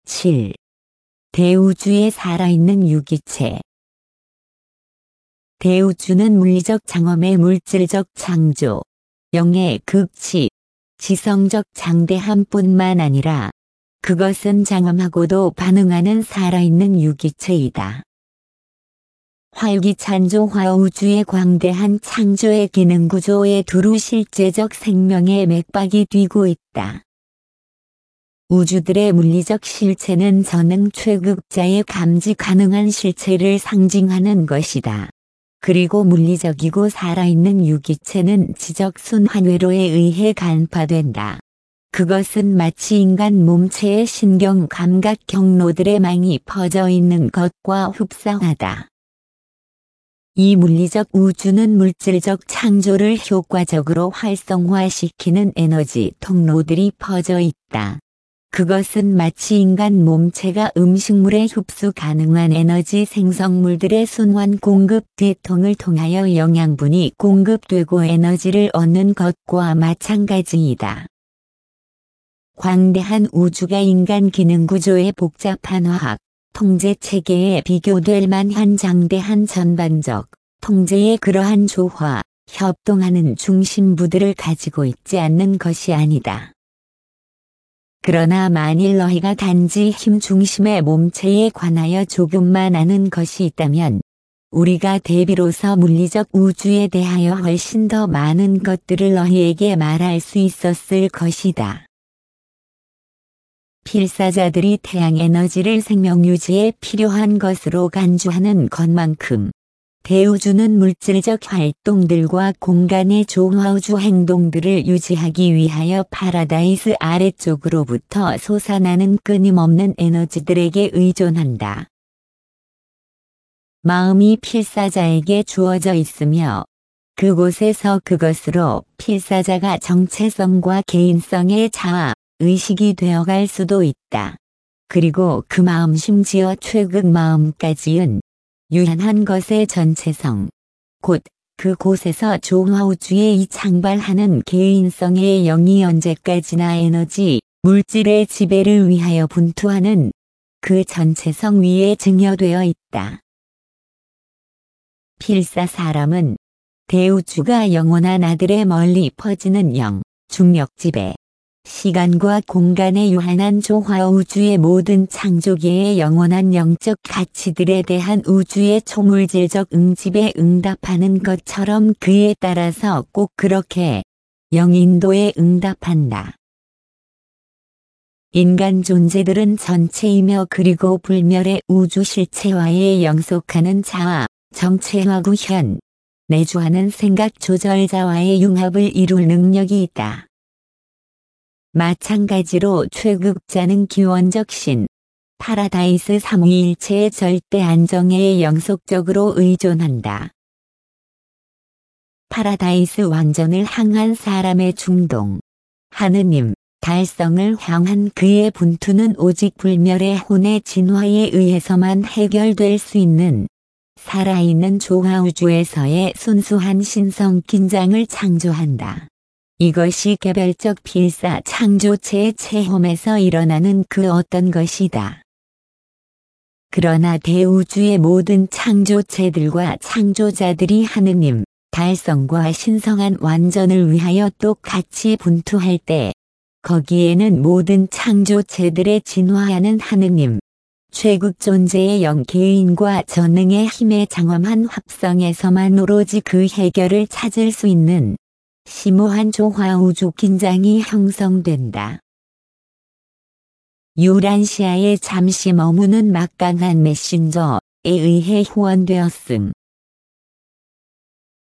7. 대우주에 살아있는 유기체. 대우주는 물리적 장엄의 물질적 창조, 영의 극치, 지성적 장대함뿐만 아니라 그것은 장엄하고도 반응하는 살아있는 유기체이다. 활기찬 조화우주의 광대한 창조의 기능구조에 두루 실제적 생명의 맥박이 뛰고 있다. 우주들의 물리적 실체는 전능 최극자의 감지 가능한 실체를 상징하는 것이다. 그리고 물리적이고 살아있는 유기체는 지적 순환회로에 의해 간파된다. 그것은 마치 인간 몸체의 신경 감각 경로들의 망이 퍼져 있는 것과 흡사하다. 이 물리적 우주는 물질적 창조를 효과적으로 활성화시키는 에너지 통로들이 퍼져 있다. 그것은 마치 인간 몸체가 음식물에 흡수 가능한 에너지 생성물들의 순환 공급 계통을 통하여 영양분이 공급되고 에너지를 얻는 것과 마찬가지이다. 광대한 우주가 인간 기능구조의 복잡한 화학, 통제 체계에 비교될 만한 장대한 전반적, 통제의 그러한 조화, 협동하는 중심부들을 가지고 있지 않는 것이 아니다. 그러나 만일 너희가 단지 힘 중심의 몸체에 관하여 조금만 아는 것이 있다면 우리가 대비로서 물리적 우주에 대하여 훨씬 더 많은 것들을 너희에게 말할 수 있었을 것이다. 필사자들이 태양 에너지를 생명 유지에 필요한 것으로 간주하는 것만큼 대우주는 물질적 활동들과 공간의 조화우주 행동들을 유지하기 위하여 파라다이스 아래쪽으로부터 솟아나는 끊임없는 에너지들에게 의존한다. 마음이 필사자에게 주어져 있으며 그곳에서 그것으로 필사자가 정체성과 개인성의 자아, 의식이 되어갈 수도 있다. 그리고 그 마음 심지어 최극 마음까지는 유한한 것의 전체성, 곧 그곳에서 조화우주에 이 창발하는 개인성의 영이 언제까지나 에너지, 물질의 지배를 위하여 분투하는 그 전체성 위에 증여되어 있다. 필사 사람은 대우주가 영원한 아들의 멀리 퍼지는 영, 중력 지배, 시간과 공간의 유한한 조화우주의 모든 창조계의 영원한 영적 가치들에 대한 우주의 초물질적 응집에 응답하는 것처럼 그에 따라서 꼭 그렇게 영인도에 응답한다. 인간 존재들은 전체이며 그리고 불멸의 우주 실체와의 영속하는 자아, 정체와 구현, 내주하는 생각 조절자와의 융합을 이룰 능력이 있다. 마찬가지로 최극자는 기원적 신, 파라다이스 삼위일체의 절대 안정에 영속적으로 의존한다. 파라다이스 왕전을 향한 사람의 충동, 하느님, 달성을 향한 그의 분투는 오직 불멸의 혼의 진화에 의해서만 해결될 수 있는 살아있는 조화우주에서의 순수한 신성 긴장을 창조한다. 이것이 개별적 필사 창조체의 체험에서 일어나는 그 어떤 것이다. 그러나 대우주의 모든 창조체들과 창조자들이 하느님, 달성과 신성한 완전을 위하여 똑같이 분투할 때 거기에는 모든 창조체들의 진화하는 하느님, 최극 존재의 영 개인과 전능의 힘의 장엄한 합성에서만 오로지 그 해결을 찾을 수 있는 심오한 조화우주 긴장이 형성된다. 유란시아에 잠시 머무는 막강한 메신저에 의해 후원되었음.